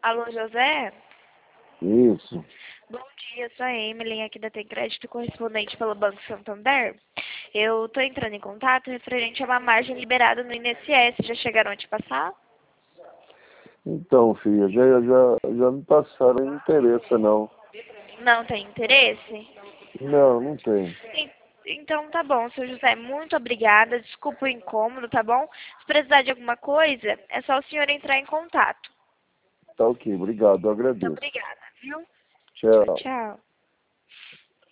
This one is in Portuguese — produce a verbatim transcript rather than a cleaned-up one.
Alô, José? Isso. Bom dia, sou a Emily, aqui da Tem Crédito, correspondente pelo Banco Santander. Eu estou entrando em contato referente a uma margem liberada no I N S S. Já chegaram a te passar? Então, filha, já, já, já me passaram, não interessa não. Não tem interesse? Não, não tem. En- Então tá bom, seu José, muito obrigada. Desculpa o incômodo, tá bom? Se precisar de alguma coisa, é só o senhor entrar em contato. Tá ok, obrigado, eu Muito agradeço. obrigada, viu? Tchau, Tchau. tchau.